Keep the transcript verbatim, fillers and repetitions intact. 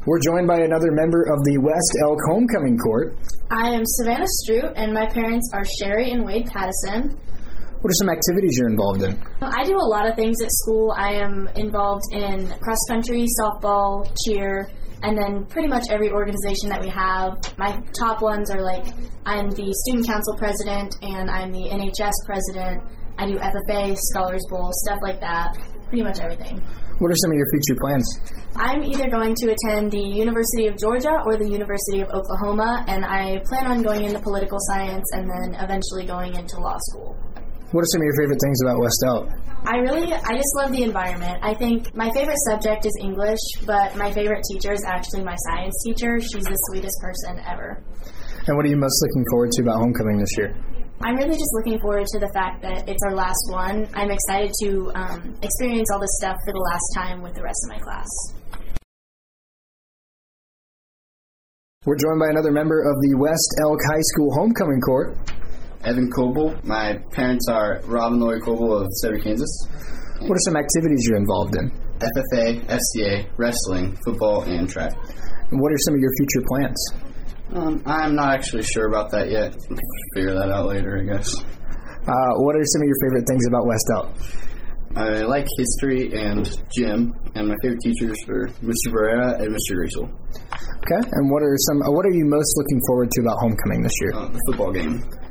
We're joined by another member of the West Elk Homecoming Court. I am Savannah Stroot, and my parents are Sherry and Wade Pattison. What are some activities you're involved in? I do a lot of things at school. I am involved in cross-country, softball, cheer, and then pretty much every organization that we have. My top ones are like, I'm the student council president, and I'm the N H S president. I do F F A, Scholars Bowl, stuff like that. Pretty much everything. What are some of your future plans? I'm either going to attend the University of Georgia or the University of Oklahoma, and I plan on going into political science and then eventually going into law school. What are some of your favorite things about West Elk? I really, I just love the environment. I think my favorite subject is English, but my favorite teacher is actually my science teacher. She's the sweetest person ever. And what are you most looking forward to about homecoming this year? I'm really just looking forward to the fact that it's our last one. I'm excited to um, experience all this stuff for the last time with the rest of my class. We're joined by another member of the West Elk High School Homecoming Court. Evan Coble. My parents are Rob and Lori Coble of Setter, Kansas. What are some activities you're involved in? F F A, F C A, wrestling, football, and track. And what are some of your future plans? Um, I'm not actually sure about that yet. Figure that out later, I guess. Uh, what are some of your favorite things about West Elk? I like history and gym, and my favorite teachers are Mister Barrera and Mister Gracel. Okay, and what are some? Uh, what are you most looking forward to about homecoming this year? Uh, the football game.